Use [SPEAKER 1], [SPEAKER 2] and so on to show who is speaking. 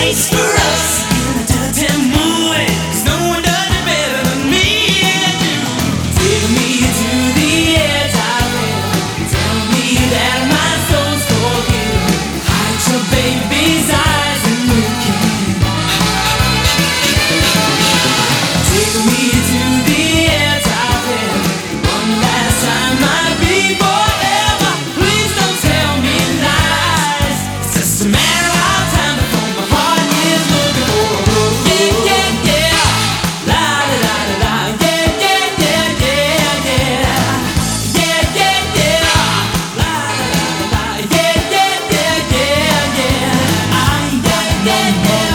[SPEAKER 1] place for us in a dirty mood. 'Cause no one does it better than me and you. Take me to the edge of it. Tell me that my soul's for you. Hide your baby's eyes and look in. Take me to the edge of it. One last time might be forever. Please don't tell me lies. It's just a matter of time before my heart is looking for a road. Yeah, yeah, yeah. La la la la la. Yeah, yeah, yeah, yeah, yeah. Yeah, yeah, yeah. La la la la la. Yeah, yeah, yeah, yeah, yeah. I ain't got no more